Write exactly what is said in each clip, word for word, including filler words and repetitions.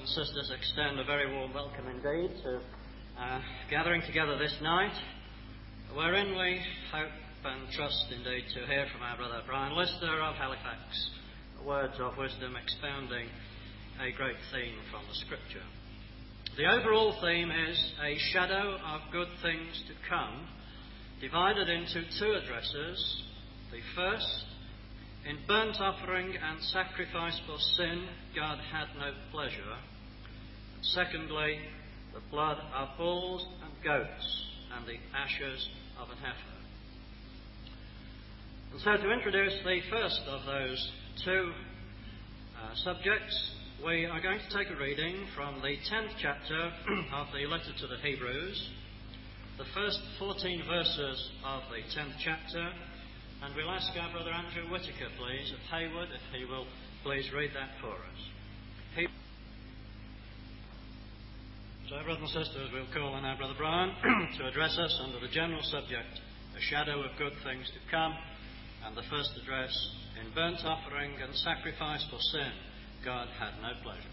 and sisters, extend a very warm welcome indeed to uh, gathering together this night, wherein we hope and trust indeed to hear from our brother Brian Lister of Halifax, words of wisdom expounding a great theme from the Scripture. The overall theme is a shadow of good things to come, divided into two addresses. The first, in burnt offering and sacrifice for sin, God had no pleasure. And secondly, the blood of bulls and goats and the ashes of an heifer. And so to introduce the first of those two uh, subjects, we are going to take a reading from the tenth chapter of the letter to the Hebrews, the first fourteen verses of the tenth chapter. And we'll ask our brother Andrew Whitaker, please, of Haywood, if he will please read that for us. He... So, brothers and sisters, we'll call on our brother Brian to address us under the general subject, a shadow of good things to come, and the first address, in burnt offering and sacrifice for sin, God had no pleasure.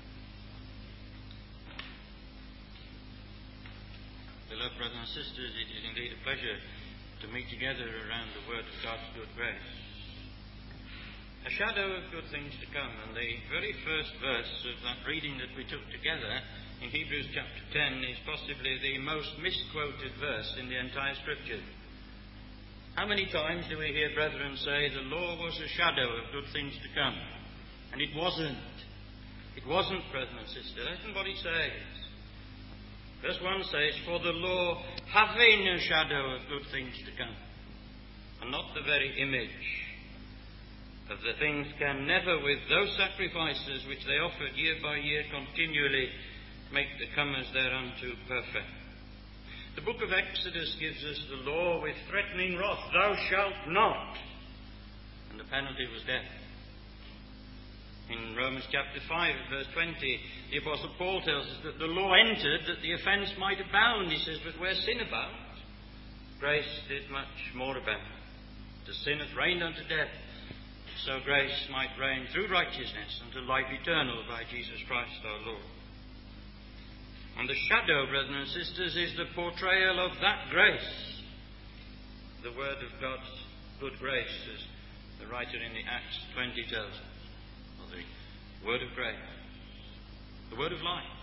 Beloved brothers and sisters, it is indeed a pleasure to meet together around the word of God's good grace. A shadow of good things to come, and the very first verse of that reading that we took together in Hebrews chapter ten is possibly the most misquoted verse in the entire Scripture. How many times do we hear brethren say the law was a shadow of good things to come? And it wasn't. It wasn't, brethren and sisters. Listen what it says. Verse one says, "For the law having a shadow of good things to come," and not the very image of the things, can never, with those sacrifices which they offered year by year continually, make the comers thereunto perfect. The book of Exodus gives us the law with threatening wrath, "Thou shalt not," and the penalty was death. In Romans chapter five, verse twenty, the Apostle Paul tells us that the law entered that the offence might abound. He says, "But where sin abounds, grace did much more abound. The sin hath reigned unto death, so grace might reign through righteousness unto life eternal by Jesus Christ our Lord." And the shadow, brethren and sisters, is the portrayal of that grace, the word of God's good grace, as the writer in the Acts twenty tells us. The word of grace, the word of life.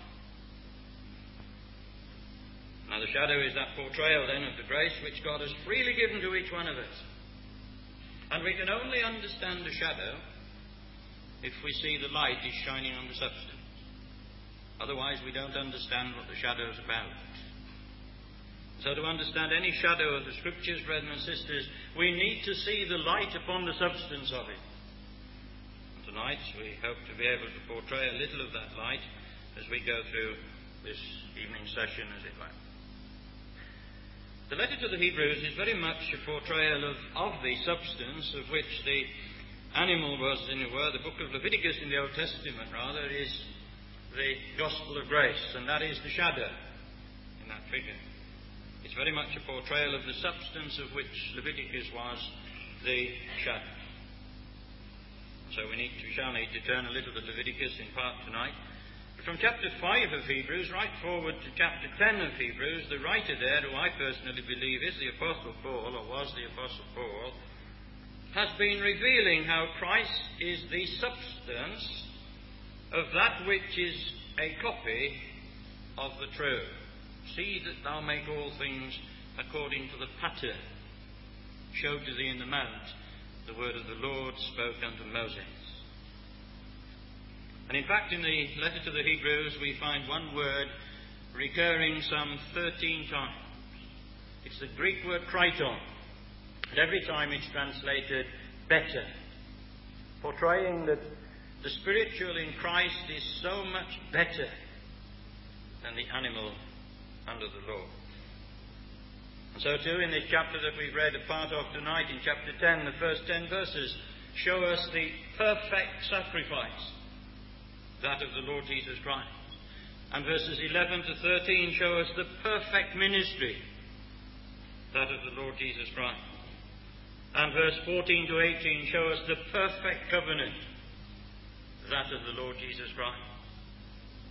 Now the shadow is that portrayal then of the grace which God has freely given to each one of us. And we can only understand the shadow if we see the light is shining on the substance. Otherwise we don't understand what the shadow is about. So to understand any shadow of the Scriptures, brethren and sisters, we need to see the light upon the substance of it. Tonight we hope to be able to portray a little of that light as we go through this evening session, as it were. The letter to the Hebrews is very much a portrayal of, of the substance of which the animal was, in a word. The book of Leviticus in the Old Testament, rather, is the gospel of grace, and that is the shadow in that figure. It's very much a portrayal of the substance of which Leviticus was the shadow. So we need to, we shall need to turn a little to Leviticus in part tonight. But from chapter five of Hebrews right forward to chapter ten of Hebrews, the writer there, who I personally believe is the Apostle Paul, or was the Apostle Paul, has been revealing how Christ is the substance of that which is a copy of the true. "See that thou make all things according to the pattern showed to thee in the mount, the word of the Lord spoke unto Moses." And in fact, in the letter to the Hebrews, we find one word recurring some thirteen times. It's the Greek word kriton, and every time it's translated better, portraying that the spiritual in Christ is so much better than the animal under the law. And so too, in this chapter that we've read a part of tonight, in chapter ten, the first ten verses show us the perfect sacrifice, that of the Lord Jesus Christ. And verses eleven to thirteen show us the perfect ministry, that of the Lord Jesus Christ. And verse fourteen to eighteen show us the perfect covenant, that of the Lord Jesus Christ.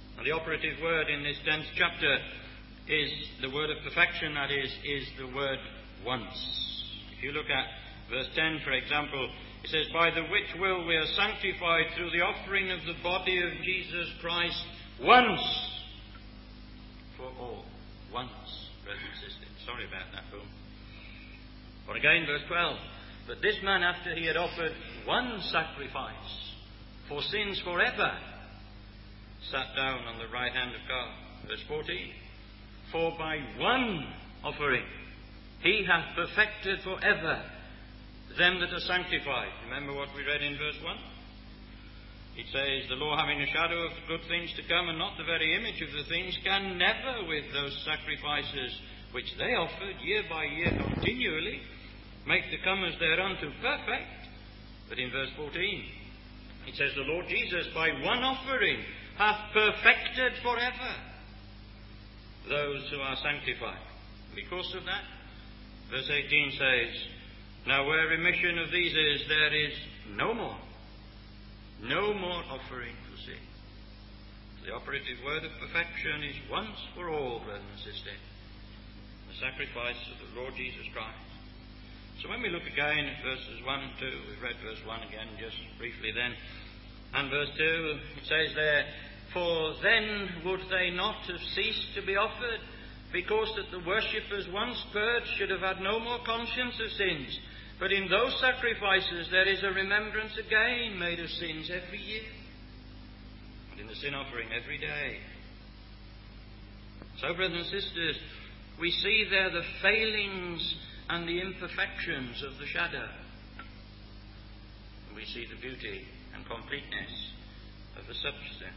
And the operative word in this tenth chapter is the word of perfection, that is, is the word once. If you look at verse ten, for example, it says, by the which will we are sanctified through the offering of the body of Jesus Christ once for all. Once, brothers and sisters. Sorry about that, Boom. Or again, verse twelve. But this man, after he had offered one sacrifice for sins forever, sat down on the right hand of God. Verse fourteen. For by one offering he hath perfected forever them that are sanctified. Remember what we read in verse one? It says, the law having a shadow of good things to come, and not the very image of the things, can never with those sacrifices which they offered year by year continually make the comers thereunto perfect. But in verse fourteen, it says, the Lord Jesus by one offering hath perfected forever those who are sanctified. Because of that, verse eighteen says, now where remission of these is, there is no more, no more offering for sin. The operative word of perfection is once for all, brothers and sisters, the sacrifice of the Lord Jesus Christ. So when we look again at verses one and two, we've read verse one again just briefly then, and verse two, it says there, for then would they not have ceased to be offered, because that the worshippers once purged should have had no more conscience of sins. But in those sacrifices there is a remembrance again made of sins every year, and in the sin offering every day. So, brothers and sisters, we see there the failings and the imperfections of the shadow. And we see the beauty and completeness of the substance.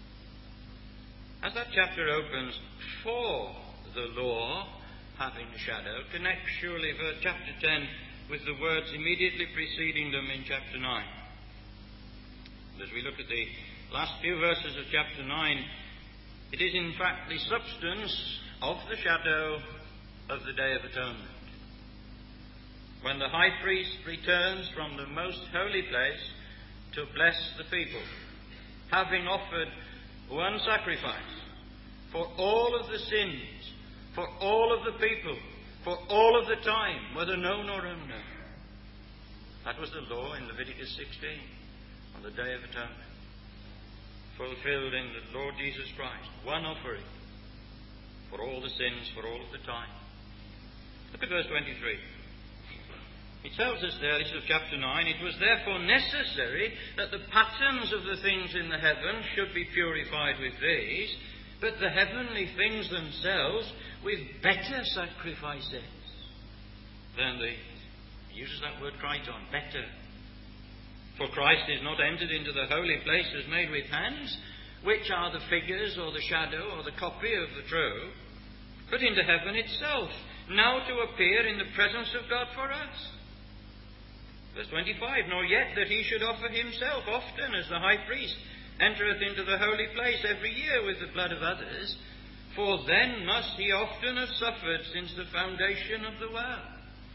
As that chapter opens, for the law having a shadow, connects surely verse chapter ten with the words immediately preceding them in chapter nine. As we look at the last few verses of chapter nine, it is in fact the substance of the shadow of the Day of Atonement, when the high priest returns from the most holy place to bless the people, having offered one sacrifice for all of the sins, for all of the people, for all of the time, whether known or unknown. That was the law in Leviticus sixteen, on the Day of Atonement, fulfilled in the Lord Jesus Christ. One offering for all the sins, for all of the time. Look at verse twenty-three. It tells us there, this is chapter nine, it was therefore necessary that the patterns of the things in the heavens should be purified with these, but the heavenly things themselves with better sacrifices than these. He uses that word kriton, better. For Christ is not entered into the holy places made with hands, which are the figures or the shadow or the copy of the true, but into heaven itself, now to appear in the presence of God for us. Verse twenty-five, nor yet that he should offer himself often as the high priest entereth into the holy place every year with the blood of others, for then must he often have suffered since the foundation of the world.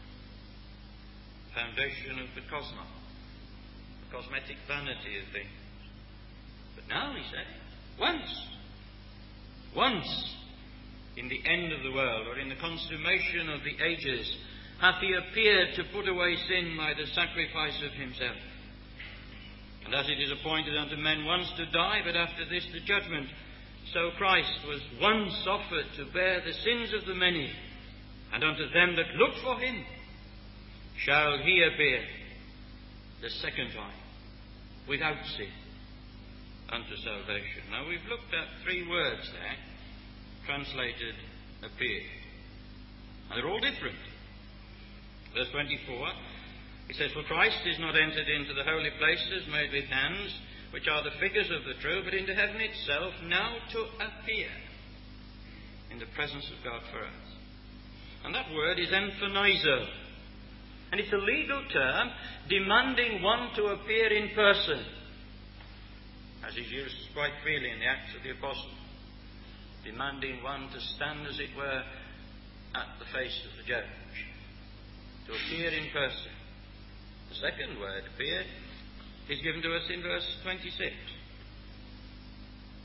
Foundation of the cosmos, the cosmetic vanity of things. But now, he said, once, once, in the end of the world, or in the consummation of the ages, hath he appeared to put away sin by the sacrifice of himself. And as it is appointed unto men once to die, but after this the judgment, so Christ was once offered to bear the sins of the many, and unto them that look for him shall he appear the second time, without sin, unto salvation. Now we've looked at three words there, translated appear. And they're all different. Verse twenty-four, it says, for Christ is not entered into the holy places made with hands, which are the figures of the true, but into heaven itself, now to appear in the presence of God for us. And that word is emphanizo. And it's a legal term demanding one to appear in person, as is used quite freely in the Acts of the Apostles, demanding one to stand, as it were, at the face of the judge, to appear in person. The second word, appear, is given to us in verse twenty-six.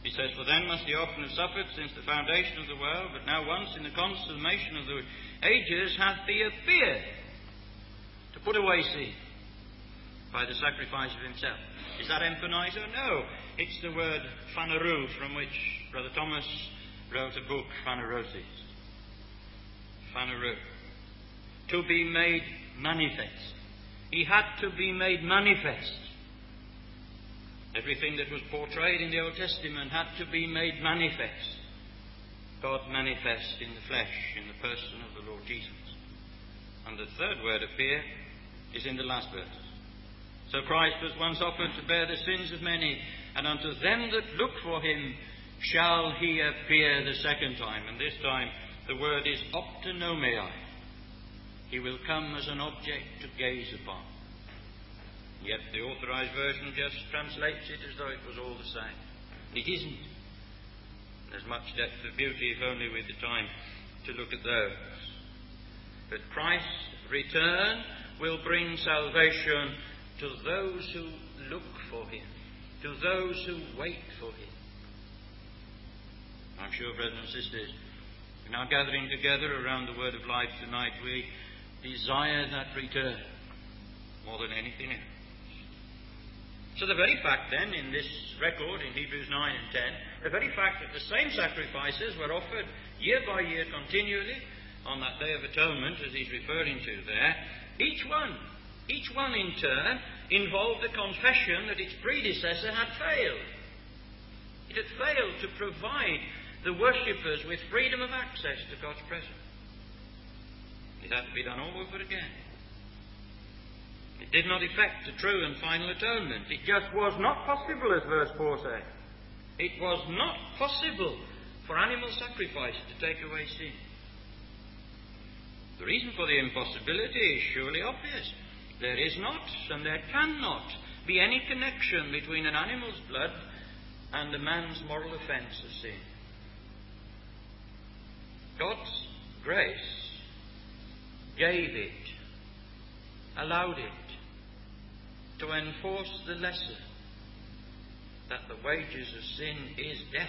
He says, "For then must he often have suffered since the foundation of the world, but now once in the consummation of the ages hath he appeared to put away sin by the sacrifice of himself." Is that emphanizo? No. It's the word phaneroo, from which Brother Thomas wrote a book, Phanerosis. Phaneroo. To be made manifest. He had to be made manifest. Everything that was portrayed in the Old Testament had to be made manifest. God manifest in the flesh, in the person of the Lord Jesus. And the third word, appear, is in the last verse. "So Christ was once offered to bear the sins of many, and unto them that look for him shall he appear the second time." And this time the word is optonomai. He will come as an object to gaze upon. Yet the Authorized Version just translates it as though it was all the same. It isn't. There's much depth of beauty, if only with the time to look at those. But Christ's return will bring salvation to those who look for him, to those who wait for him. I'm sure, brothers and sisters, in our gathering together around the Word of Life tonight, we desire that return more than anything else. So the very fact then, in this record in Hebrews nine and ten, the very fact that the same sacrifices were offered year by year continually on that Day of Atonement, as he's referring to there, each one, each one in turn, involved a confession that its predecessor had failed. It had failed to provide the worshippers with freedom of access to God's presence. It had to be done all over again. It did not effect a true and final atonement. It just was not possible, as verse four says. It was not possible for animal sacrifice to take away sin. The reason for the impossibility is surely obvious. There is not, and there cannot, be any connection between an animal's blood and a man's moral offence of sin. God's grace gave it, allowed it, to enforce the lesson that the wages of sin is death.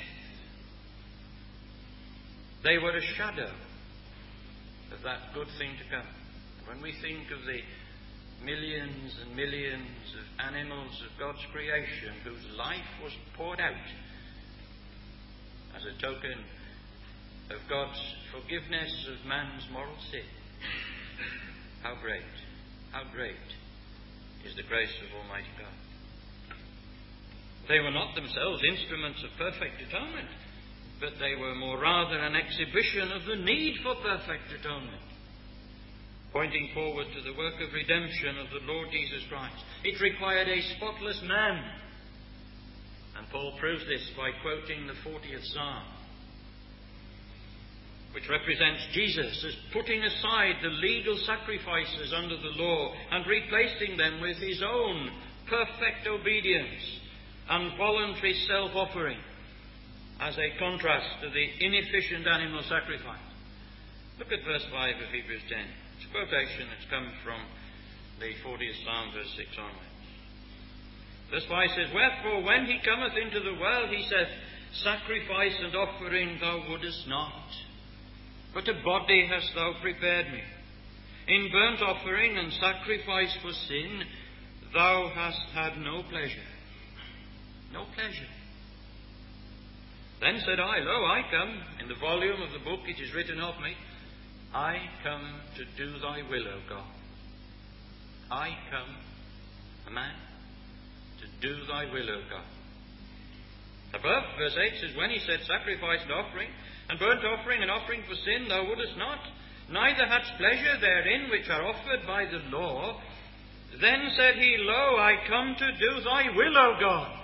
They were a shadow of that good thing to come. When we think of the millions and millions of animals of God's creation whose life was poured out as a token of God's forgiveness of man's moral sin, how great, how great is the grace of Almighty God. They were not themselves instruments of perfect atonement, but they were more rather an exhibition of the need for perfect atonement, pointing forward to the work of redemption of the Lord Jesus Christ. It required a spotless man, and Paul proves this by quoting the fortieth Psalm, which represents Jesus as putting aside the legal sacrifices under the law and replacing them with his own perfect obedience and voluntary self-offering as a contrast to the inefficient animal sacrifice. Look at verse five of Hebrews ten. It's a quotation that's come from the fortieth Psalm, verse six onwards. Verse five says, "Wherefore, when he cometh into the world, he saith, Sacrifice and offering thou wouldest not, but a body hast thou prepared me. In burnt offering and sacrifice for sin, thou hast had no pleasure." No pleasure. "Then said I, Lo, I come, in the volume of the book it is written of me, I come to do thy will, O God. I come, a man, to do thy will, O God." Above, verse eight says, "When he said, Sacrifice and offering, and burnt offering and offering for sin thou wouldest not, neither hadst pleasure therein which are offered by the law. Then said he, Lo, I come to do thy will, O God."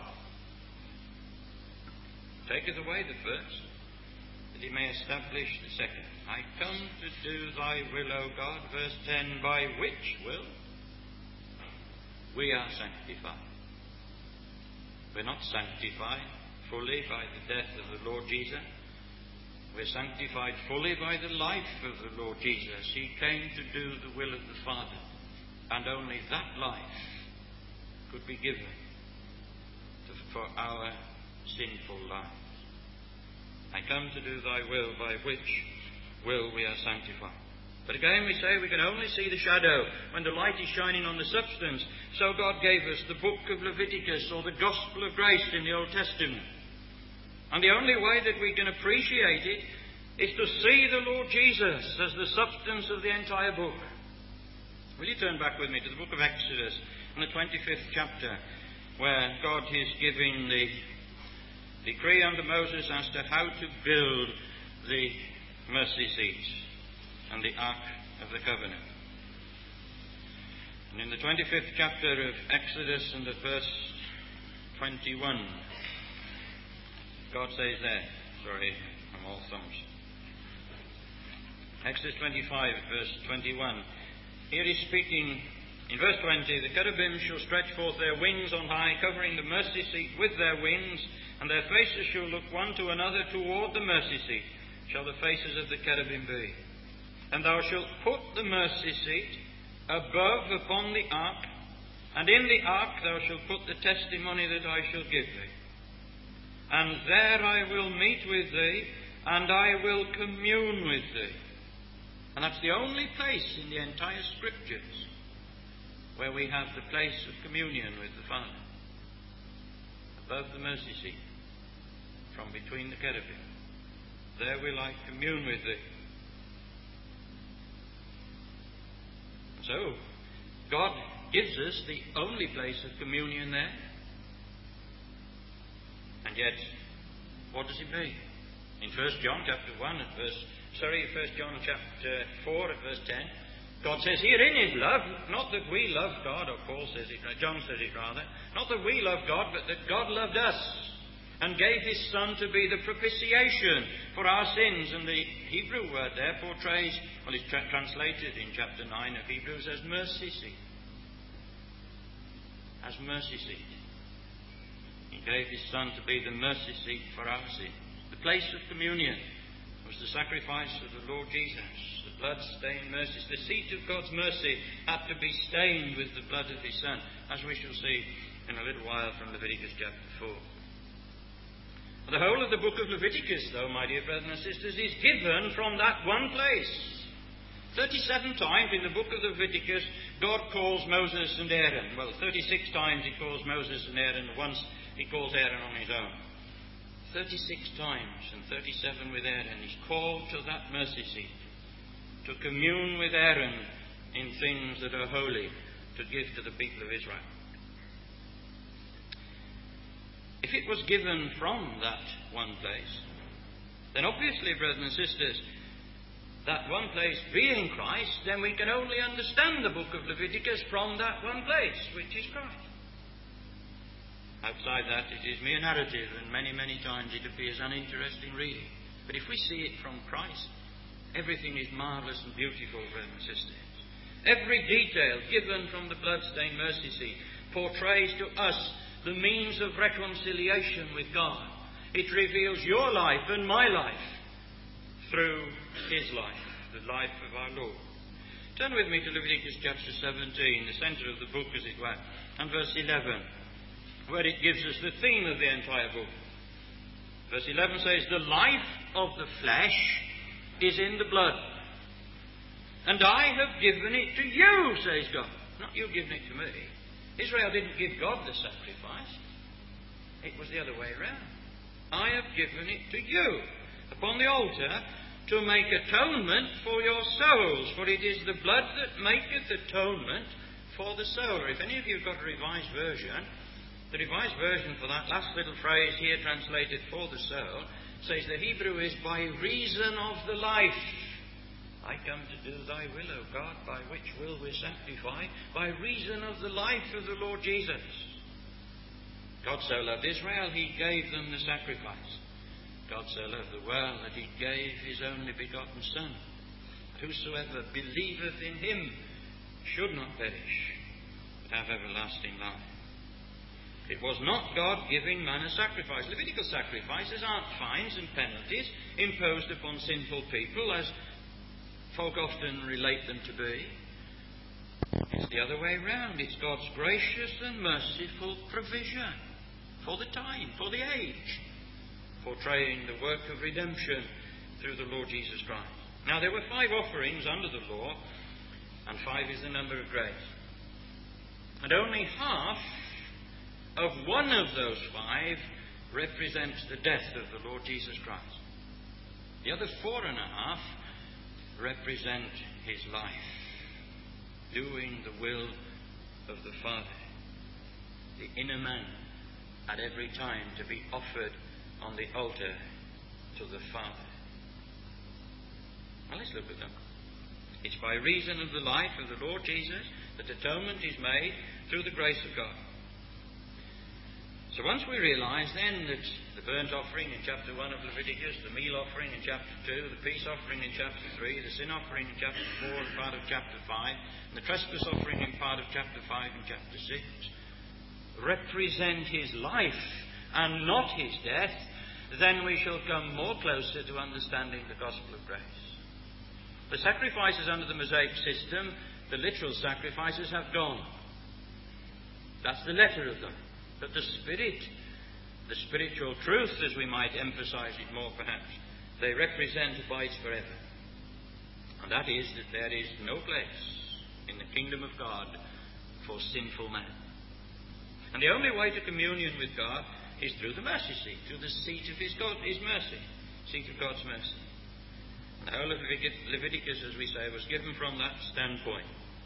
Taketh away the first, that he may establish the second. "I come to do thy will, O God." Verse ten, "By which will we are sanctified." We're not sanctified fully by the death of the Lord Jesus. We're sanctified fully by the life of the Lord Jesus. He came to do the will of the Father, and only that life could be given to, for our sinful lives. I come to do thy will, by which will we are sanctified. But again we say we can only see the shadow when the light is shining on the substance. So God gave us the book of Leviticus, or the gospel of grace in the Old Testament. And the only way that we can appreciate it is to see the Lord Jesus as the substance of the entire book. Will you turn back with me to the book of Exodus, in the twenty-fifth chapter, where God is giving the decree unto Moses as to how to build the mercy seat and the ark of the covenant. And in the twenty-fifth chapter of Exodus and at verse twenty-one, God says there, sorry, I'm all thumbs. Exodus twenty-five, verse twenty-one. Here he's speaking in verse twenty, the cherubim shall stretch forth their wings on high, covering the mercy seat with their wings, and their faces shall look one to another toward the mercy seat, shall the faces of the cherubim be. And thou shalt put the mercy seat above upon the ark, and in the ark thou shalt put the testimony that I shall give thee. And there I will meet with thee, and I will commune with thee. And that's the only place in the entire Scriptures where we have the place of communion with the Father. Above the mercy seat, from between the cherubim. There will I commune with thee. And so, God gives us the only place of communion there. And yet, what does it mean? In First John chapter one at verse sorry, First John chapter four at verse ten, God says, herein is love, not that we love God, or Paul says it, John says it rather, not that we love God, but that God loved us and gave his Son to be the propitiation for our sins. And the Hebrew word there portrays, well, it's tra- translated in chapter nine of Hebrews as mercy seat. As mercy seat. He gave his Son to be the mercy seat for our sins. The place of communion was the sacrifice of the Lord Jesus, the blood-stained mercies. The seat of God's mercy had to be stained with the blood of his Son, as we shall see in a little while from Leviticus chapter four. The whole of the book of Leviticus, though, my dear brothers and sisters, is given from that one place. thirty-seven times in the book of Leviticus, God calls Moses and Aaron. Well, thirty-six times he calls Moses and Aaron, and once he calls Aaron on his own. thirty-six times, and thirty-seven with Aaron. He's called to that mercy seat, to commune with Aaron in things that are holy, to give to the people of Israel. If it was given from that one place, then obviously, brothers and sisters, that one place being Christ, then we can only understand the book of Leviticus from that one place, which is Christ. Outside that, it is mere narrative, and many, many times it appears uninteresting reading. But if we see it from Christ, everything is marvellous and beautiful, brothers and sisters. Every detail given from the blood-stained mercy seat portrays to us the means of reconciliation with God. It reveals your life and my life through his life, the life of our Lord. Turn with me to Leviticus chapter seventeen, the centre of the book, as it were, and verse eleven, where it gives us the theme of the entire book. Verse eleven says, the life of the flesh is in the blood, and I have given it to you, says God. Not you giving it to me. Israel didn't give God the sacrifice. It was the other way around. I have given it to you upon the altar to make atonement for your souls, for it is the blood that maketh atonement for the soul. Or if any of you have got a revised version, the revised version for that last little phrase here translated for the soul says the Hebrew is by reason of the life. I come to do thy will, O God, by which will we sanctify, by reason of the life of the Lord Jesus. God so loved Israel, he gave them the sacrifice. God so loved the world that he gave his only begotten Son. Whosoever believeth in him should not perish, but have everlasting life. It was not God giving man a sacrifice. Levitical sacrifices aren't fines and penalties imposed upon sinful people, as folk often relate them to be. It's the other way round. It's God's gracious and merciful provision. for the time, for the age, portraying the work of redemption through the Lord Jesus Christ. Now, there were five offerings under the law, and five is the number of grace. And only half of one of those five represents the death of the Lord Jesus Christ. The other four and a half represent his life, doing the will of the Father, the inner man at every time to be offered on the altar to the Father. Now let's look at them. It's by reason of the life of the Lord Jesus that atonement is made through the grace of God. So once we realise then that the burnt offering in chapter one of Leviticus, the meal offering in chapter two, the peace offering in chapter three, the sin offering in chapter four and part of chapter five, and the trespass offering in part of chapter five and chapter six represent his life and not his death, then we shall come more closer to understanding the gospel of grace. The sacrifices under the Mosaic system, the literal sacrifices, have gone. That's the letter of them. But the spirit, the spiritual truth, as we might emphasize it more perhaps, they represent abides forever. And that is that there is no place in the kingdom of God for sinful man. And the only way to communion with God is through the mercy seat, through the seat of his, God, his mercy, seat of God's mercy. And the whole of Leviticus, as we say, was given from that standpoint.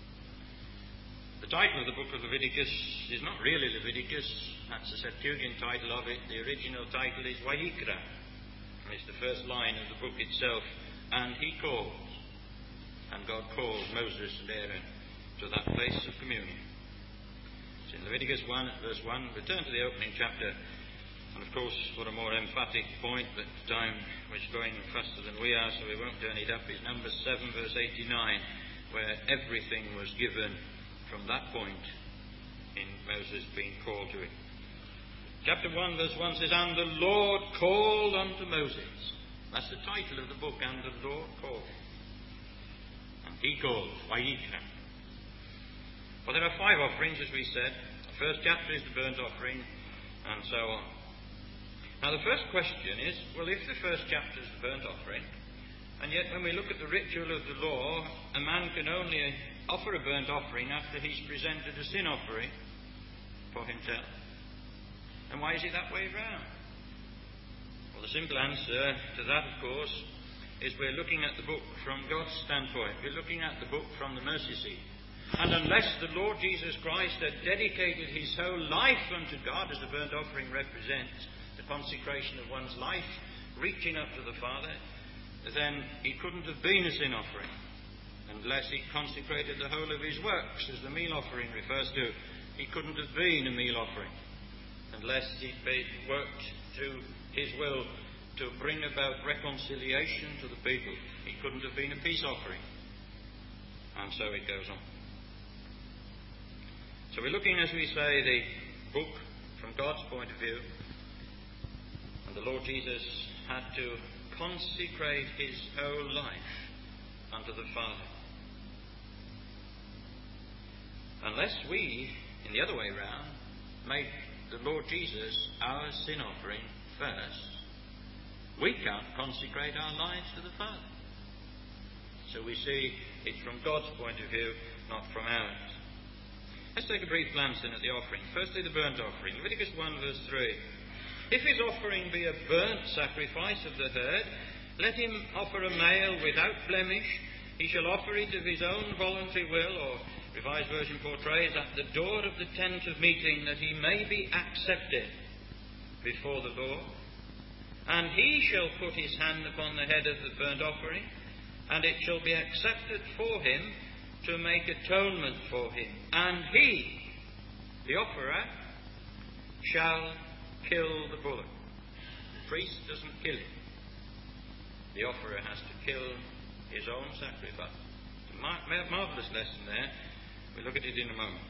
The title of the book of Leviticus is not really Leviticus. That's the Septuagint title of it. The original title is Vayikra. And it's the first line of the book itself. And he calls. And God called Moses and Aaron to that place of communion. It's in Leviticus one, verse one. Return to the opening chapter. And of course, for a more emphatic point, but time was going faster than we are, so we won't turn it up, is Numbers seven, verse eighty-nine, where everything was given from that point in Moses being called to it. Chapter one, verse one says, And the Lord called unto Moses. That's the title of the book, And the Lord called. And he called, Vayikra. Well, there are five offerings, as we said. The first chapter is the burnt offering, and so on. Now, the first question is, well, if the first chapter is the burnt offering, and yet when we look at the ritual of the law, a man can only offer a burnt offering after he's presented a sin offering for himself. And why is it that way round? Well, the simple answer to that, of course, is we're looking at the book from God's standpoint. We're looking at the book from the mercy seat. And unless the Lord Jesus Christ had dedicated his whole life unto God, as the burnt offering represents the consecration of one's life, reaching up to the Father, then it couldn't have been a sin offering. Unless he consecrated the whole of his works, as the meal offering refers to, he couldn't have been a meal offering. Unless he worked through his will to bring about reconciliation to the people, he couldn't have been a peace offering. And so it goes on. So we're looking, as we say, the book from God's point of view. And the Lord Jesus had to consecrate his whole life unto the Father. Unless we, in the other way round, make the Lord Jesus our sin offering first, we can't consecrate our lives to the Father. So we see it's from God's point of view, not from ours. Let's take a brief glance in at the offering. Firstly, the burnt offering. Leviticus one, verse three. If his offering be a burnt sacrifice of the herd, let him offer a male without blemish. He shall offer it of his own voluntary will, or Revised Version portrays, at the door of the tent of meeting, that he may be accepted before the Lord. And he shall put his hand upon the head of the burnt offering, and it shall be accepted for him to make atonement for him. And he, the offerer, shall kill the bullock. The priest doesn't kill it. The offerer has to kill his own sacrifice. It's a mar- marvellous lesson there. We'll look at it in a moment.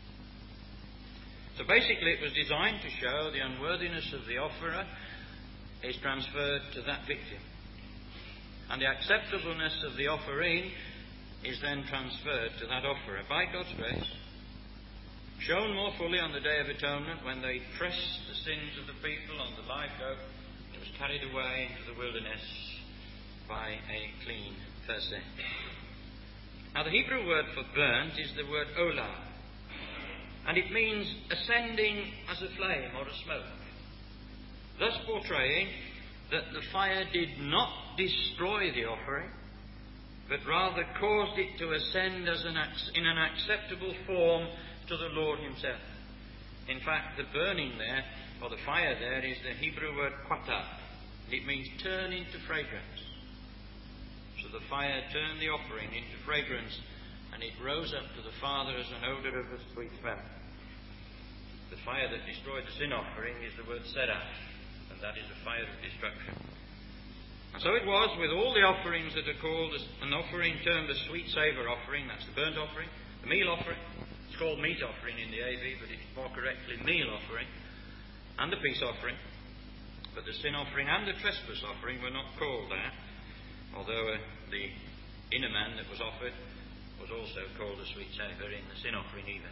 So basically it was designed to show the unworthiness of the offerer is transferred to that victim. And the acceptableness of the offering is then transferred to that offerer by God's grace. shown more fully on the Day of Atonement when they pressed the sins of the people on the live goat that was carried away into the wilderness by a clean person. Now the Hebrew word for burnt is the word olah, and it means ascending as a flame or a smoke, thus portraying that the fire did not destroy the offering, but rather caused it to ascend as an, in an acceptable form to the Lord himself. In fact, the burning there, or the fire there, is the Hebrew word quata. It means turn into fragrance. So the fire turned the offering into fragrance, and it rose up to the Father as an odour of a sweet smell. The fire that destroyed the sin offering is the word seraph, and that is a fire of destruction. And so it was with all the offerings that are called an offering termed a sweet savour offering. That's the burnt offering, the meal offering. It's called meat offering in the A V, but it's more correctly meal offering, and the peace offering. But the sin offering and the trespass offering were not called that, although uh, the inner man that was offered was also called a sweet savour in the sin offering even.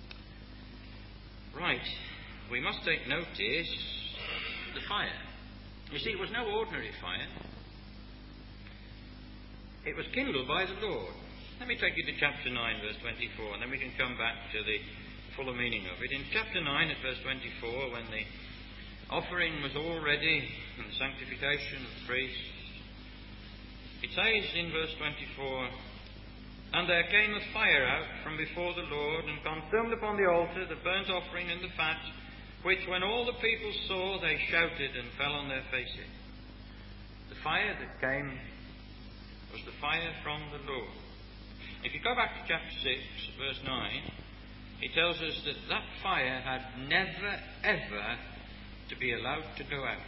Right, we must take notice the fire. You see, it was no ordinary fire. It was kindled by the Lord. Let me take you to chapter nine, verse twenty-four, and then we can come back to the fuller meaning of it. In chapter nine, at verse twenty-four, when the offering was all ready and the sanctification of the priest, it says in verse twenty-four, "And there came a fire out from before the Lord, and consumed upon the altar the burnt offering and the fat, which when all the people saw, they shouted and fell on their faces." The fire that came was the fire from the Lord. If you go back to chapter six, verse nine, it tells us that that fire had never, ever to be allowed to go out.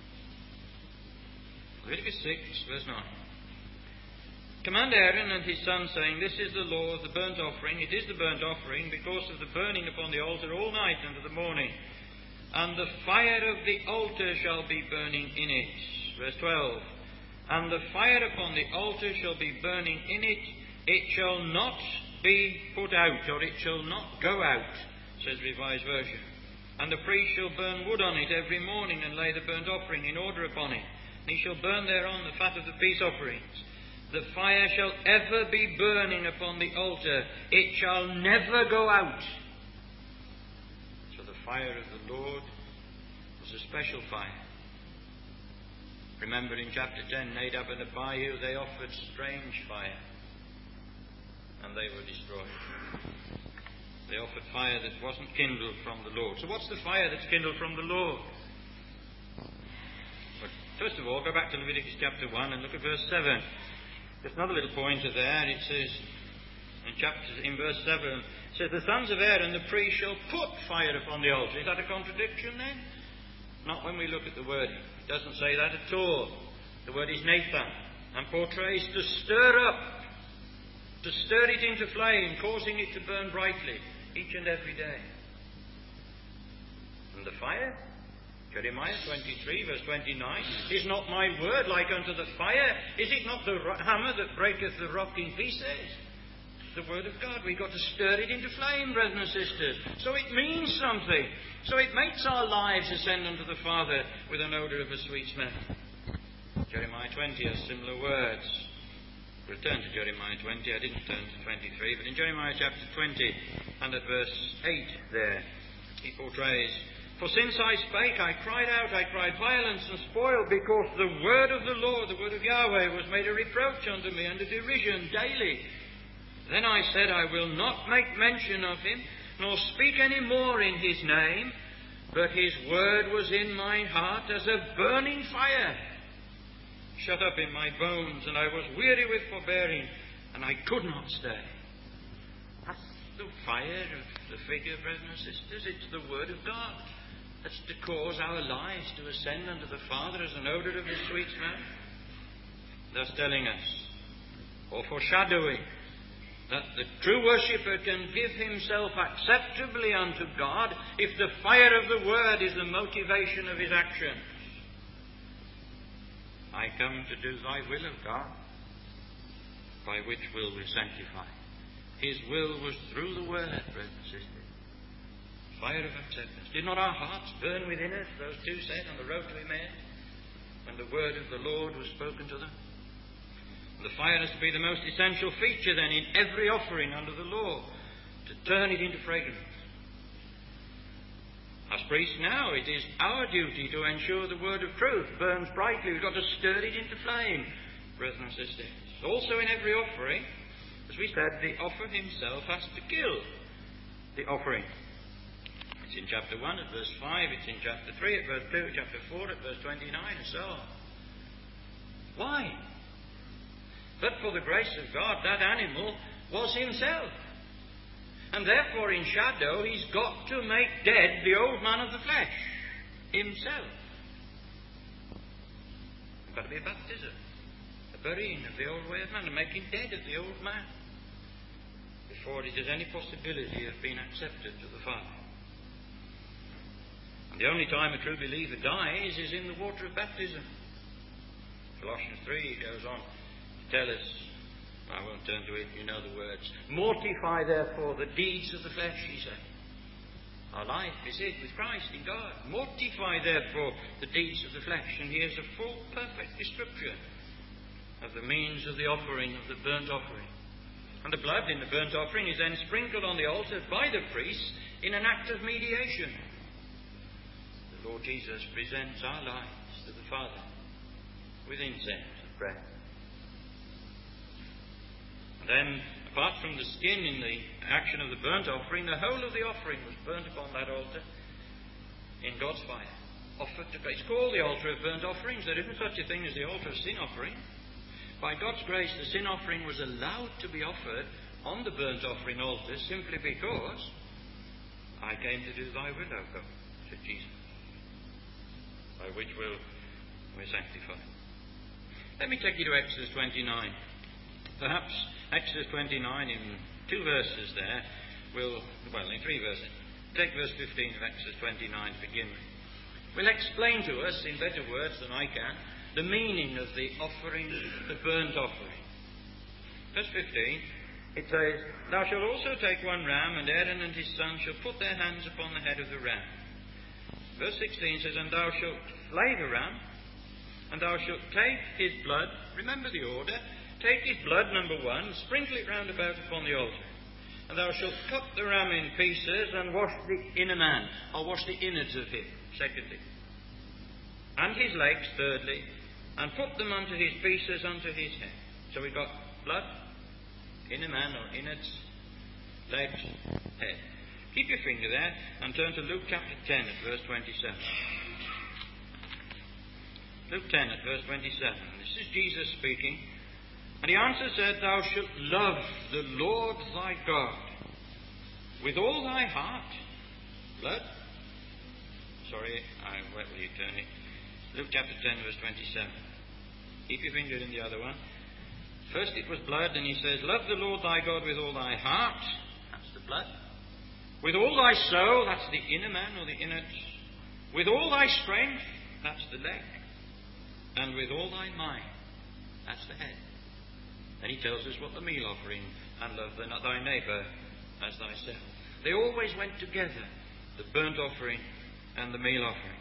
Leviticus six, verse nine. "Command Aaron and his sons, saying, This is the law of the burnt offering. It is the burnt offering because of the burning upon the altar all night unto the morning. And the fire of the altar shall be burning in it." Verse twelve. "And the fire upon the altar shall be burning in it. It shall not be put out, or it shall not go out," says Revised Version. "And the priest shall burn wood on it every morning, and lay the burnt offering in order upon it. And he shall burn thereon the fat of the peace offerings. The fire shall ever be burning upon the altar. It shall never go out." So the fire of the Lord was a special fire. Remember in chapter ten, Nadab and Abihu, they offered strange fire, and they were destroyed. They offered fire that wasn't kindled from the Lord. So what's the fire that's kindled from the Lord? But first of all, go back to Leviticus chapter one and look at verse seven. There's another little pointer there. It says in chapter in verse seven, it says, "The sons of Aaron, the priest, shall put fire upon the altar." Is that a contradiction then? Not when we look at the word. It doesn't say that at all. The word is Nathan, and portrays to stir up, to stir it into flame, causing it to burn brightly each and every day. And the fire, Jeremiah twenty-three, verse twenty-nine, "Is not my word like unto the fire? Is it not the hammer that breaketh the rock in pieces?" The word of God. We've got to stir it into flame, brothers and sisters. So it means something. So it makes our lives ascend unto the Father with an odour of a sweet smell. Jeremiah twenty has similar words. Return to Jeremiah twenty. I didn't turn to twenty-three, but in Jeremiah chapter twenty and at verse eight there, he portrays, "For since I spake, I cried out, I cried violence and spoil, because the word of the Lord, the word of Yahweh, was made a reproach unto me and a derision daily. Then I said, I will not make mention of him, nor speak any more in his name, but his word was in my heart as a burning fire, shut up in my bones, and I was weary with forbearing, and I could not stay." That's the fire of the figure, brothers and sisters. It's the word of God that's to cause our lives to ascend unto the Father as an odour of his sweet smell. Thus telling us, or foreshadowing, that the true worshipper can give himself acceptably unto God if the fire of the word is the motivation of his actions. "I come to do thy will, O God," by which will we sanctify. His will was through the word, brothers and sisters. Fire of acceptance. Did not our hearts burn within us, those two said on the road to Emmaus, when the word of the Lord was spoken to them? The fire has to be the most essential feature then in every offering under the law, to turn it into fragrance. As priests now, it is our duty to ensure the word of truth burns brightly. We've got to stir it into flame, brothers and sisters. Also in every offering, as we said, the offer himself has to kill the offering. It's in chapter one at verse five, it's in chapter three at verse two, chapter four at verse twenty-nine, and so on. Why? But for the grace of God, that animal was himself. And therefore, in shadow, he's got to make dead the old man of the flesh himself. There's got to be a baptism, a burying of the old way of man, a making dead of the old man, before it has any possibility of being accepted to the Father. And the only time a true believer dies is in the water of baptism. Colossians three goes on to tell us, I won't turn to it, you know the words. Mortify therefore the deeds of the flesh, he said. Our life is hid with Christ in God. Mortify therefore the deeds of the flesh. And here's a full, perfect description of the means of the offering, of the burnt offering. And the blood in the burnt offering is then sprinkled on the altar by the priest in an act of mediation. The Lord Jesus presents our lives to the Father with incense and prayer. And then, apart from the skin in the action of the burnt offering, the whole of the offering was burnt upon that altar in God's fire. Offered to God. It's called the altar of burnt offerings. There isn't such a thing as the altar of sin offering. By God's grace, the sin offering was allowed to be offered on the burnt offering altar simply because I came to do thy will, O God, said Jesus, by which will we're sanctified. Let me take you to Exodus twenty-nine. Perhaps Exodus twenty-nine, in two verses there, will, well, in three verses. Take verse fifteen of Exodus twenty-nine to begin with. Will explain to us, in better words than I can, the meaning of the offering, the burnt offering. Verse fifteen, it says, Thou shalt also take one ram, and Aaron and his sons shall put their hands upon the head of the ram. Verse sixteen says, And thou shalt flay the ram, and thou shalt take his blood, remember the order, take his blood, number one, sprinkle it round about upon the altar. And thou shalt cut the ram in pieces and wash the inner man, or wash the innards of him, secondly. And his legs, thirdly, and put them unto his pieces unto his head. So we've got blood, inner man or innards, legs, head. Keep your finger there and turn to Luke chapter ten at verse twenty-seven. Luke ten at verse twenty-seven. This is Jesus speaking. And he answered, said, Thou shalt love the Lord thy God with all thy heart. Blood. Sorry, I, where will you turn it? Luke chapter ten, verse twenty-seven. Keep your finger in the other one. First it was blood, and he says, Love the Lord thy God with all thy heart. That's the blood. With all thy soul, that's the inner man or the innards. With all thy strength, that's the leg. And with all thy mind, that's the head. Then he tells us what the meal offering and love thy neighbour as thyself. They always went together, the burnt offering and the meal offering.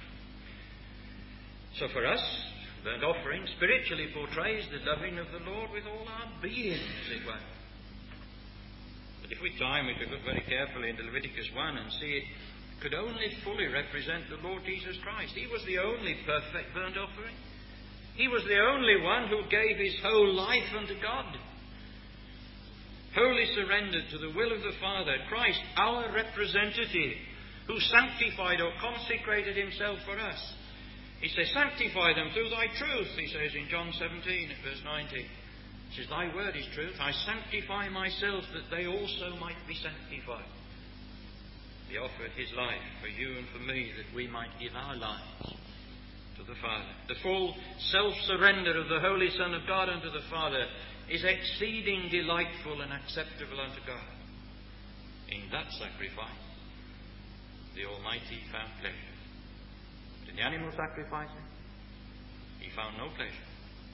So for us, burnt offering spiritually portrays the loving of the Lord with all our being, as it were. But if we time, we could look very carefully into Leviticus one and see it could only fully represent the Lord Jesus Christ. He was the only perfect burnt offering. He was the only one who gave his whole life unto God, wholly surrendered to the will of the Father. Christ, our representative, who sanctified or consecrated himself for us. He says, Sanctify them through thy truth, he says in John seventeen at verse nineteen. He says, Thy word is truth. I sanctify myself that they also might be sanctified. He offered his life for you and for me that we might give our lives to the Father. The full self-surrender of the Holy Son of God unto the Father is exceeding delightful and acceptable unto God. In that sacrifice, the Almighty found pleasure. But in the animal sacrificing, he found no pleasure.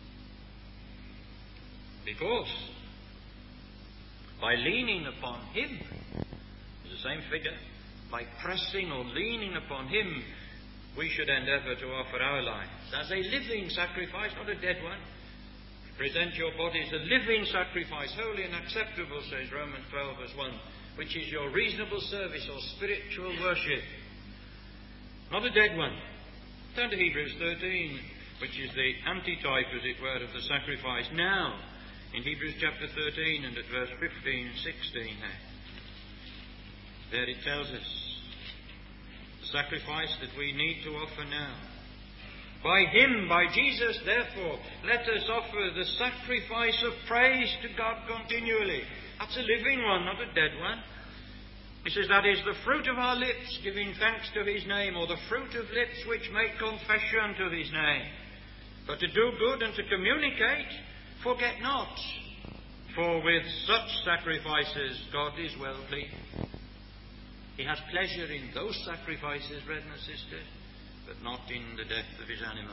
Because by leaning upon him, it's the same figure, by pressing or leaning upon Him, we should endeavour to offer our lives as a living sacrifice, not a dead one. Present your bodies a living sacrifice, holy and acceptable, says Romans twelve verse one, which is your reasonable service or spiritual worship. Not a dead one. Turn to Hebrews thirteen, which is the antitype, as it were, of the sacrifice now. In Hebrews chapter thirteen and at verse fifteen and sixteen there. There it tells us the sacrifice that we need to offer now. By Him, by Jesus, therefore, let us offer the sacrifice of praise to God continually. That's a living one, not a dead one. He says that is the fruit of our lips, giving thanks to His name, or the fruit of lips which make confession to His name. But to do good and to communicate, forget not. For with such sacrifices God is well pleased. He has pleasure in those sacrifices, brethren and sisters, but not in the death of His animal.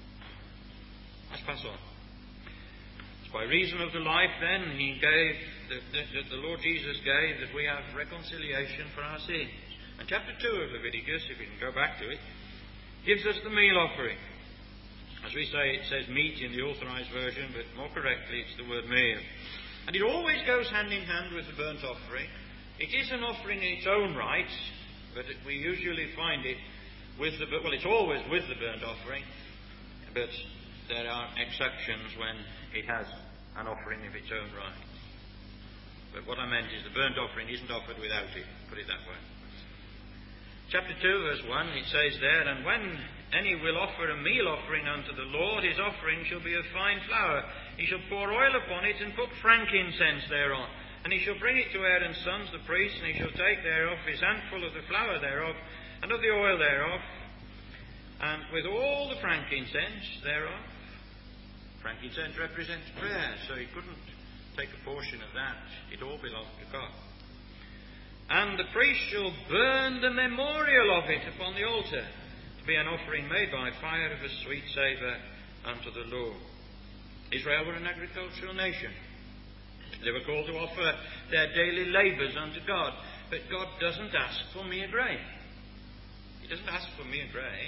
Let's pass on. It's by reason of the life then He gave, that, that, that the Lord Jesus gave, that we have reconciliation for our sins. And chapter two of Leviticus, if we can go back to it, gives us the meal offering. As we say, it says meat in the Authorized Version, but more correctly it's the word meal. And it always goes hand in hand with the burnt offering. It is an offering in its own right, but we usually find it with the, well, it's always with the burnt offering, but there are exceptions when it has an offering of its own right. But what I meant is the burnt offering isn't offered without it, put it that way. Chapter two, verse one, it says there, and when any will offer a meal offering unto the Lord, his offering shall be of fine flour. He shall pour oil upon it and put frankincense thereon. And he shall bring it to Aaron's sons, the priests, and he shall take thereof his handful of the flour thereof, and of the oil thereof, and with all the frankincense thereof. Frankincense represents prayer, so he couldn't take a portion of that. It all belonged to God. And the priest shall burn the memorial of it upon the altar, to be an offering made by fire of a sweet savour unto the Lord. Israel were an agricultural nation. They were called to offer their daily labours unto God. But God doesn't ask for mere grain. He doesn't ask for mere grain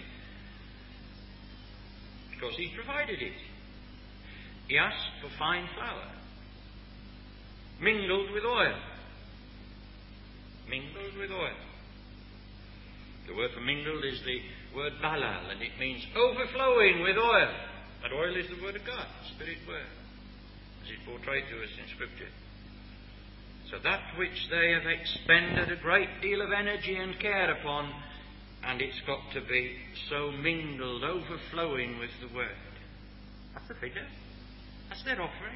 because He's provided it. He asks for fine flour, mingled with oil. Mingled with oil. The word for mingled is the word balal, and it means overflowing with oil. And oil is the word of God, the Spirit word, as it's portrayed to us in Scripture. So that which they have expended a great deal of energy and care upon, and it's got to be so mingled, overflowing with the Word. That's the figure. That's their offering.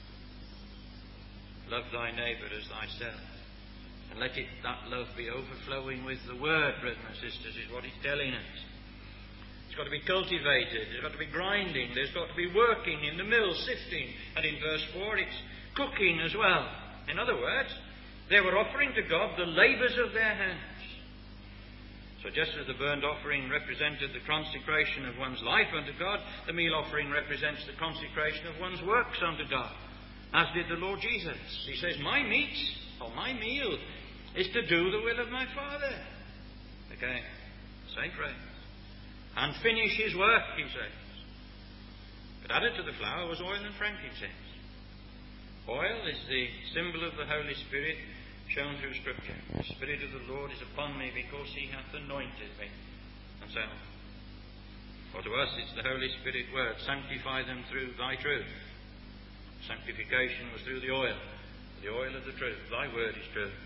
Love thy neighbour as thyself. And let it, that love be overflowing with the Word, brothers and sisters, is what it's telling us. It's got to be cultivated, there's got to be grinding, there's got to be working in the mill, sifting. And in verse four it's cooking as well. In other words, they were offering to God the labours of their hands. So just as the burnt offering represented the consecration of one's life unto God, the meal offering represents the consecration of one's works unto God, as did the Lord Jesus. He says, my meat, or my meal, is to do the will of my Father. Okay, same phrase. And finish His work, He says. But added to the flour was oil and frankincense. Oil is the symbol of the Holy Spirit shown through Scripture. The Spirit of the Lord is upon me because He hath anointed me. And so on. For to us it's the Holy Spirit word. Sanctify them through thy truth. Sanctification was through the oil. The oil of the truth. Thy word is true.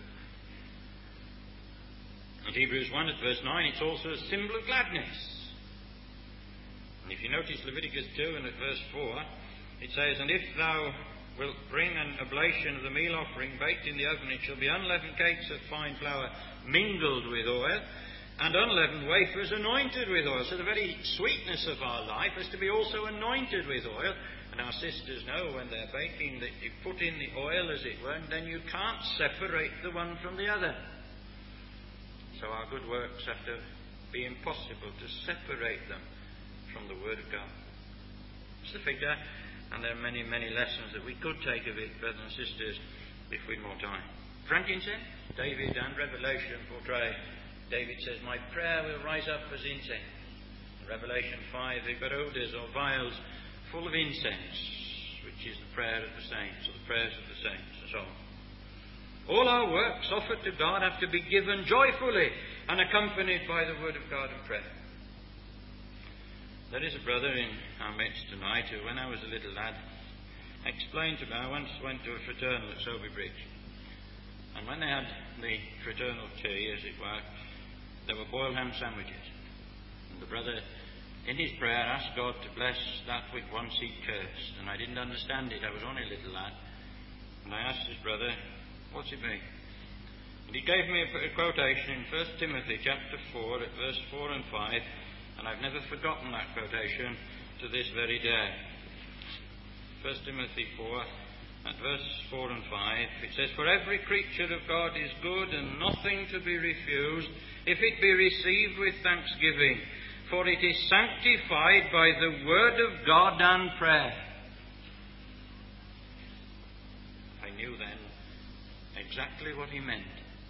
In Hebrews one at verse nine it's also a symbol of gladness. And if you notice Leviticus two and at verse four, it says, and if thou wilt bring an oblation of the meal offering baked in the oven, it shall be unleavened cakes of fine flour mingled with oil, and unleavened wafers anointed with oil. So the very sweetness of our life is to be also anointed with oil. And our sisters know when they're baking that you put in the oil, as it were, and then you can't separate the one from the other. So our good works have to be impossible to separate them from the Word of God. It's the figure. And there are many, many lessons that we could take of it, brothers and sisters, if we had more time. Frankincense, David and Revelation portray David says, my prayer will rise up as incense. In Revelation five, they've got odors or vials full of incense, which is the prayer of the saints, or the prayers of the saints, and so on. All our works offered to God have to be given joyfully and accompanied by the word of God and prayer. There is a brother in our midst tonight who, when I was a little lad, explained to me, I once went to a fraternal at Soby Bridge, and when they had the fraternal tea, as it were, there were boiled ham sandwiches. And the brother, in his prayer, asked God to bless that which once he cursed. And I didn't understand it. I was only a little lad. And I asked his brother, what's it mean? And he gave me a, a quotation in First Timothy chapter four, at verse four and five. And I've never forgotten that quotation to this very day. First Timothy four, at verse four and five, it says, for every creature of God is good and nothing to be refused, if it be received with thanksgiving, for it is sanctified by the word of God and prayer. I knew then exactly what he meant.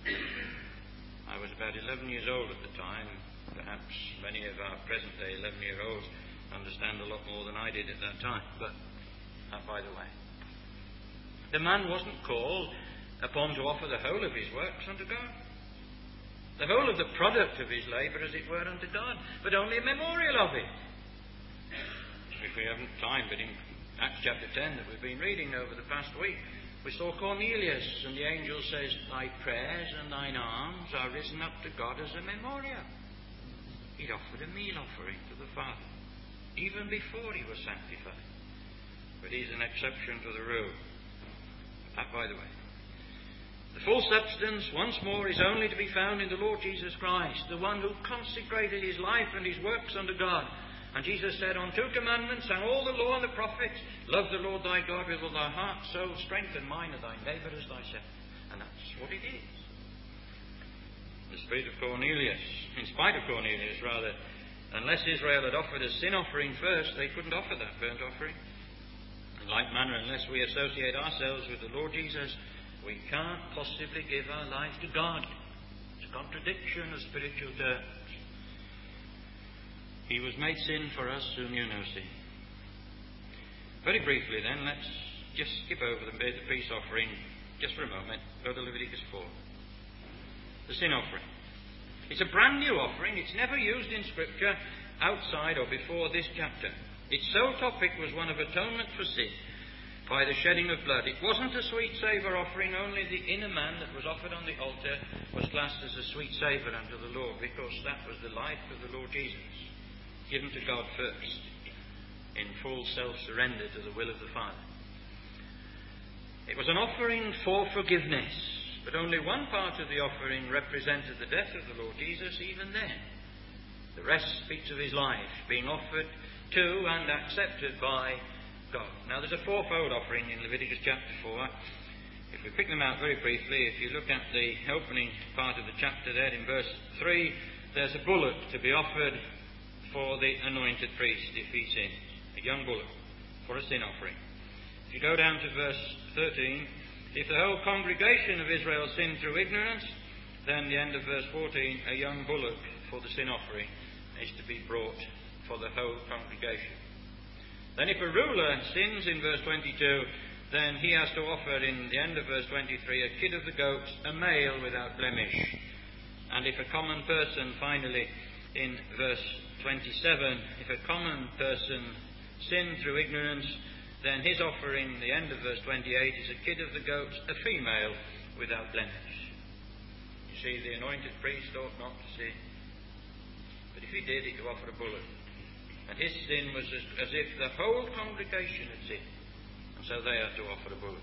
I was about eleven years old at the time. Perhaps many of our present-day eleven-year-olds understand a lot more than I did at that time, but that by the way. The man wasn't called upon to offer the whole of his works unto God, the whole of the product of his labour, as it were, unto God, but only a memorial of it. If we haven't time, but in Acts chapter ten that we've been reading over the past week, we saw Cornelius, and the angel says, thy prayers and thine alms are risen up to God as a memorial. He'd offered a meal offering to the Father, even before he was sanctified. But he's an exception to the rule. That by the way. The full substance, once more, is only to be found in the Lord Jesus Christ, the one who consecrated his life and his works unto God. And Jesus said, on two commandments and all the law and the prophets, love the Lord thy God with all thy heart, soul, strength, and mind, and thy neighbour as thyself. And that's what it is. The spirit of Cornelius, in spite of Cornelius, rather, unless Israel had offered a sin offering first, they couldn't offer that burnt offering. In like manner, unless we associate ourselves with the Lord Jesus, we can't possibly give our life to God. It's a contradiction of spiritual terms. He was made sin for us who knew no sin. Very briefly then, let's just skip over the bit of peace offering just for a moment. Go to Leviticus four. The sin offering. It's a brand new offering. It's never used in Scripture outside or before this chapter. Its sole topic was one of atonement for sin by the shedding of blood. It wasn't a sweet savour offering. Only the inner man that was offered on the altar was classed as a sweet savour unto the Lord, because that was the life of the Lord Jesus, given to God first, in full self-surrender to the will of the Father. It was an offering for forgiveness, but only one part of the offering represented the death of the Lord Jesus, even then. The rest speaks of his life being offered to and accepted by God. Now there's a fourfold offering in Leviticus chapter four. If we pick them out very briefly, if you look at the opening part of the chapter there in verse three, there's a bullock to be offered for the anointed priest if he sins. A young bullock for a sin offering. If you go down to verse thirteen, if the whole congregation of Israel sin through ignorance, then the end of verse fourteen, a young bullock for the sin offering is to be brought for the whole congregation. Then if a ruler sins in verse twenty-two, then he has to offer in the end of verse twenty-three a kid of the goats, a male without blemish. And if a common person, finally, in verse twenty-seven, if a common person sin through ignorance, then his offering, the end of verse twenty-eight, is a kid of the goats, a female without blemish. You see, the anointed priest ought not to sin. But if he did, he could offer a bullock. And his sin was as, as if the whole congregation had sinned. And so they had to offer a bullock.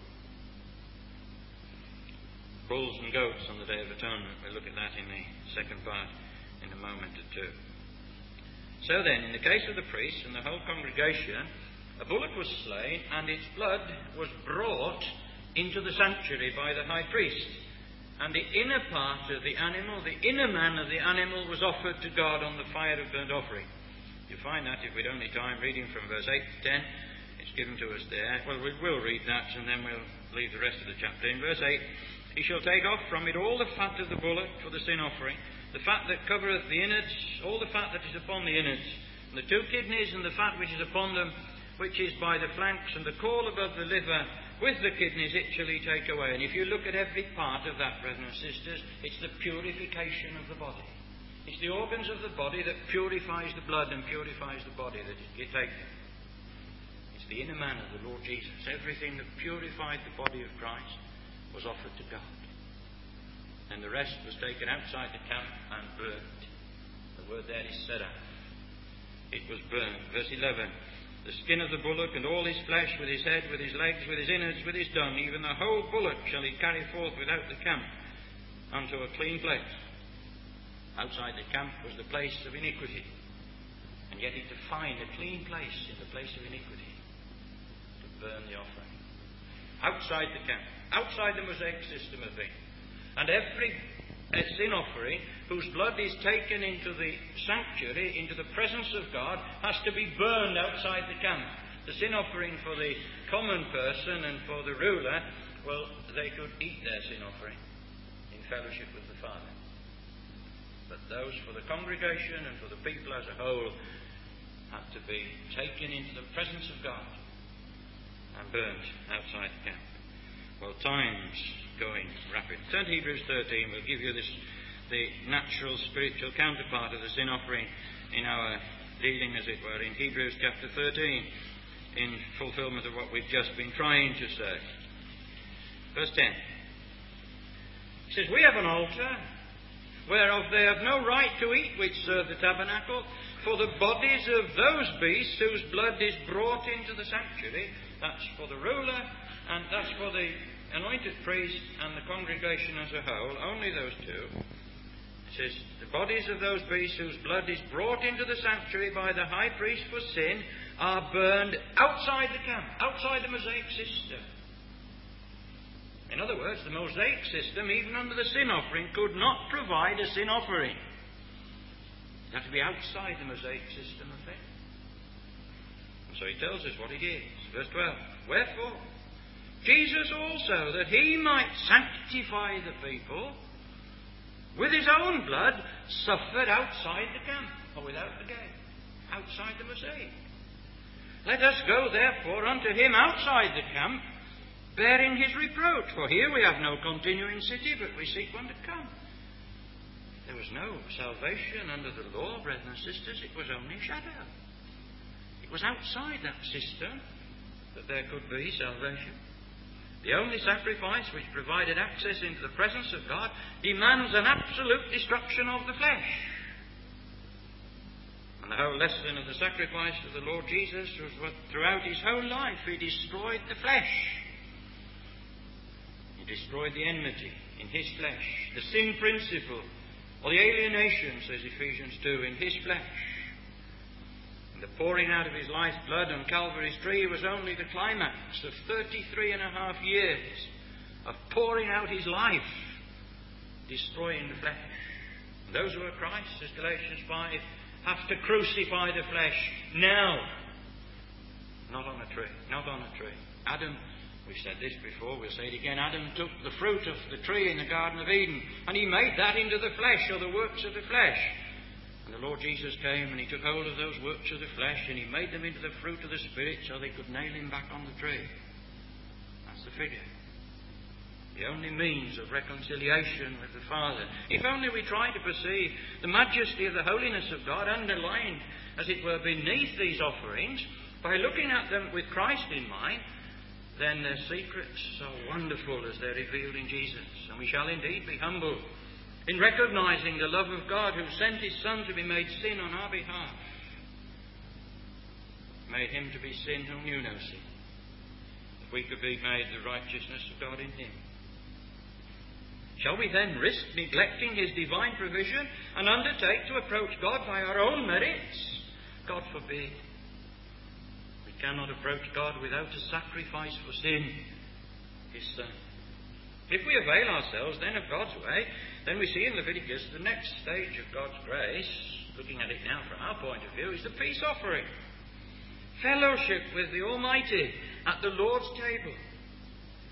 Bulls and goats on the Day of Atonement. We'll look at that in the second part in a moment or two. So then, in the case of the priest and the whole congregation, a bullock was slain, and its blood was brought into the sanctuary by the high priest. And the inner part of the animal, the inner man of the animal, was offered to God on the fire of burnt offering. You find that if we'd only time reading from verse eight to ten, it's given to us there. Well, we will read that, and then we'll leave the rest of the chapter. In verse eight, he shall take off from it all the fat of the bullock for the sin offering, the fat that covereth the innards, all the fat that is upon the innards, and the two kidneys and the fat which is upon them, which is by the flanks, and the caul above the liver, with the kidneys it shall he take away. And if you look at every part of that, brethren and sisters, it's the purification of the body. It's the organs of the body that purifies the blood and purifies the body that you take. It's the inner man of the Lord Jesus. Everything that purified the body of Christ was offered to God. And the rest was taken outside the camp and burnt. The word there is seraph. It was burned. Verse eleven. The skin of the bullock and all his flesh, with his head, with his legs, with his innards, with his dung, even the whole bullock shall he carry forth without the camp unto a clean place. Outside the camp was the place of iniquity. And yet he defined a clean place in the place of iniquity to burn the offering. Outside the camp. Outside the Mosaic system of things. And every uh, sin offering whose blood is taken into the sanctuary, into the presence of God, has to be burned outside the camp. The sin offering for the common person and for the ruler, well, they could eat their sin offering in fellowship with the Father. But those for the congregation and for the people as a whole had to be taken into the presence of God and burnt outside the camp. Well, time's going rapid. Turn to Hebrews thirteen. We'll give you this, the natural spiritual counterpart of the sin offering in our dealing, as it were, in Hebrews chapter thirteen, in fulfillment of what we've just been trying to say. Verse ten. It says, we have an altar, whereof they have no right to eat which serve the tabernacle, for the bodies of those beasts whose blood is brought into the sanctuary, that's for the ruler, and that's for the anointed priest and the congregation as a whole, only those two. It says, the bodies of those beasts whose blood is brought into the sanctuary by the high priest for sin are burned outside the camp, outside the Mosaic system. In other words, the Mosaic system, even under the sin offering, could not provide a sin offering. It had to be outside the Mosaic system of things. And so he tells us what it is. Verse twelve. Wherefore, Jesus also, that he might sanctify the people, with his own blood, suffered outside the camp, or without the gate, outside the Mosaic. Let us go therefore unto him outside the camp, bearing his reproach. For here we have no continuing city, but we seek one to come. There was no salvation under the law, brethren and sisters. It was only shadow. It was outside that system that there could be salvation. The only sacrifice which provided access into the presence of God demands an absolute destruction of the flesh. And the whole lesson of the sacrifice of the Lord Jesus was what throughout his whole life he destroyed the flesh. He destroyed the enmity in his flesh. The sin principle, or the alienation, says Ephesians two, in his flesh. And the pouring out of his life's blood on Calvary's tree was only the climax of thirty-three and a half years of pouring out his life, destroying the flesh. And those who are Christ, says Galatians five, have to crucify the flesh now. Not on a tree. Not on a tree. Adam, we've said this before, we'll say it again, Adam took the fruit of the tree in the Garden of Eden, and he made that into the flesh, or the works of the flesh. And the Lord Jesus came and he took hold of those works of the flesh and he made them into the fruit of the Spirit so they could nail him back on the tree. That's the figure. The only means of reconciliation with the Father. If only we try to perceive the majesty of the holiness of God underlined, as it were, beneath these offerings, by looking at them with Christ in mind, then their secrets are wonderful as they're revealed in Jesus. And we shall indeed be humble in recognizing the love of God who sent his Son to be made sin on our behalf. Made him to be sin who knew no sin, that we could be made the righteousness of God in him. Shall we then risk neglecting his divine provision and undertake to approach God by our own merits? God forbid. We cannot approach God without a sacrifice for sin, his Son. If we avail ourselves then of God's way, then we see in Leviticus the next stage of God's grace, looking at it now from our point of view, is the peace offering. Fellowship with the Almighty at the Lord's table.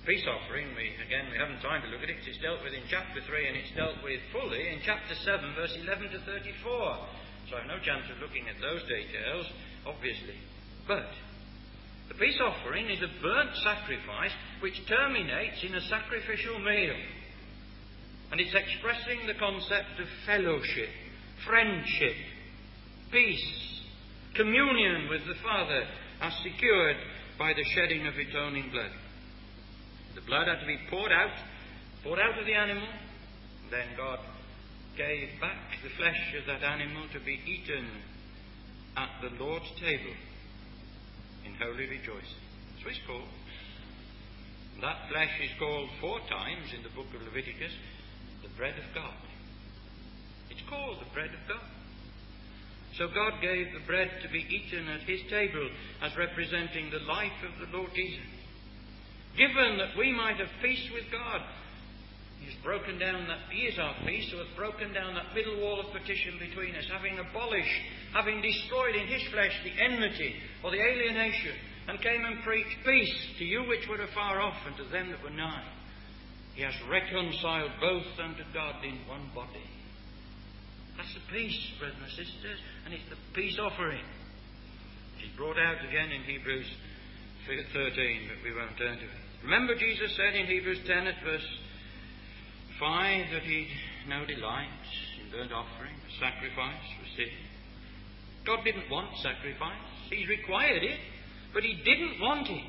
peace offering, we, again, we haven't time to look at it, 'cause it's dealt with in chapter three, and it's dealt with fully in chapter seven, verse eleven to thirty-four. So I have no chance of looking at those details, obviously. But the peace offering is a burnt sacrifice which terminates in a sacrificial meal. And it's expressing the concept of fellowship, friendship, peace, communion with the Father as secured by the shedding of atoning blood. The blood had to be poured out, poured out of the animal. Then God gave back the flesh of that animal to be eaten at the Lord's table in holy rejoicing. So it's called. That flesh is called four times in the book of Leviticus the bread of God. It's called the bread of God. So God gave the bread to be eaten at his table as representing the life of the Lord Jesus. Given that we might have peace with God, he has broken down that, he is our peace, who hath broken down that middle wall of partition between us, having abolished, having destroyed in his flesh the enmity or the alienation, and came and preached peace to you which were afar off and to them that were nigh. He has reconciled both unto God in one body. That's the peace, brothers and sisters, and it's the peace offering. It is brought out again in Hebrews thirteen, but we won't turn to it. Remember, Jesus said in Hebrews ten at verse five that he'd no delight in burnt offering, sacrifice for sin. God didn't want sacrifice. He's required it, but he didn't want it.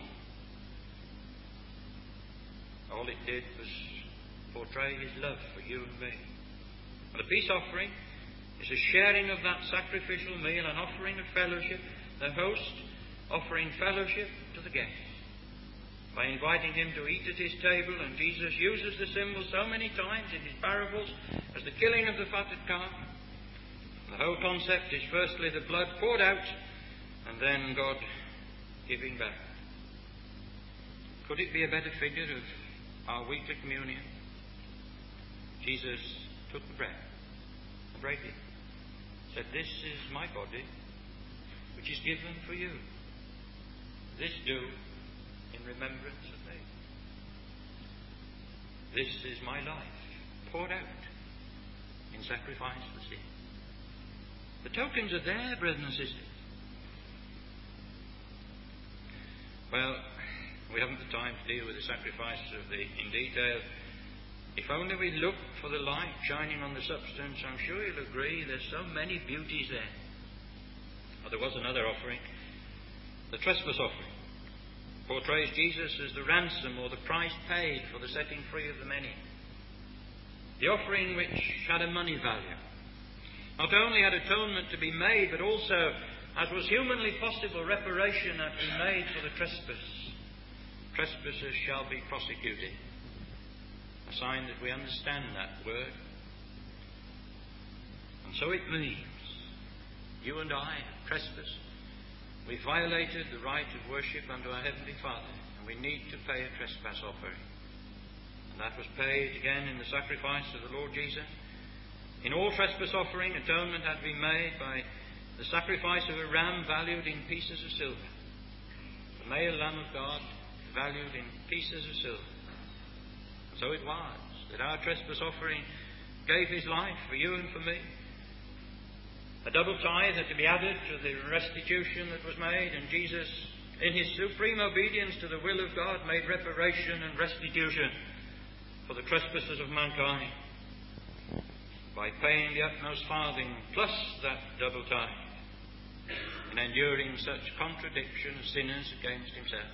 All it did was portray his love for you and me. And the peace offering is a sharing of that sacrificial meal, an offering of fellowship, the host offering fellowship to the guest by inviting him to eat at his table. And Jesus uses the symbol so many times in his parables as the killing of the fatted calf. The whole concept is firstly the blood poured out and then God giving back. Could it be a better figure of our weekly communion? Jesus took the bread and broke it, said, "This is my body, which is given for you. This do in remembrance of me. This is my life, poured out in sacrifice for sin." The tokens are there, brothers and sisters. Well, we haven't the time to deal with the sacrifice of the in detail. If only we look for the light shining on the substance, I'm sure you'll agree there's so many beauties there. Oh, there was another offering. The trespass offering portrays Jesus as the ransom or the price paid for the setting free of the many. The offering which had a money value. Not only had atonement to be made, but also, as was humanly possible, reparation had to be made for the trespass. Trespassers shall be prosecuted. A sign that we understand that word. And so it means, you and I have trespassed. We violated the right of worship unto our Heavenly Father, and we need to pay a trespass offering. And that was paid again in the sacrifice of the Lord Jesus. In all trespass offering, atonement had to be made by the sacrifice of a ram valued in pieces of silver. The male Lamb of God valued in pieces of silver. And so it was that our trespass offering gave his life for you and for me. A double tithe had to be added to the restitution that was made, and Jesus, in his supreme obedience to the will of God, made reparation and restitution for the trespasses of mankind by paying the utmost farthing plus that double tithe and enduring such contradiction of sinners against himself,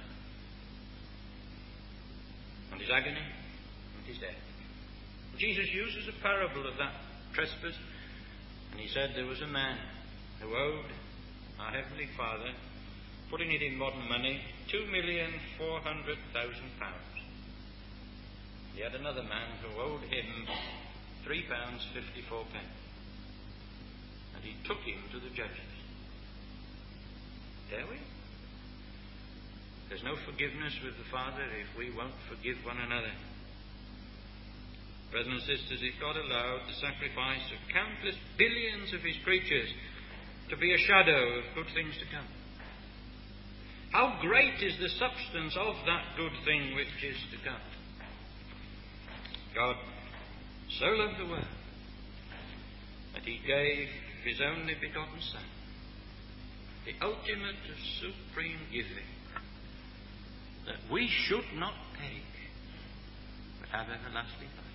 and his agony and his death. Jesus uses a parable of that trespass, and he said there was a man who owed our Heavenly Father, putting it in modern money, two million four hundred thousand pounds. He had another man who owed him three pounds fifty-four pence, and he took him to the judges. Dare we? There's no forgiveness with the Father if we won't forgive one another. Brothers and sisters, if God allowed the sacrifice of countless billions of his creatures to be a shadow of good things to come, How great is the substance of that good thing which is to come. God so loved the world that he gave his only begotten Son, the ultimate of supreme giving, that we should not perish, but have everlasting life.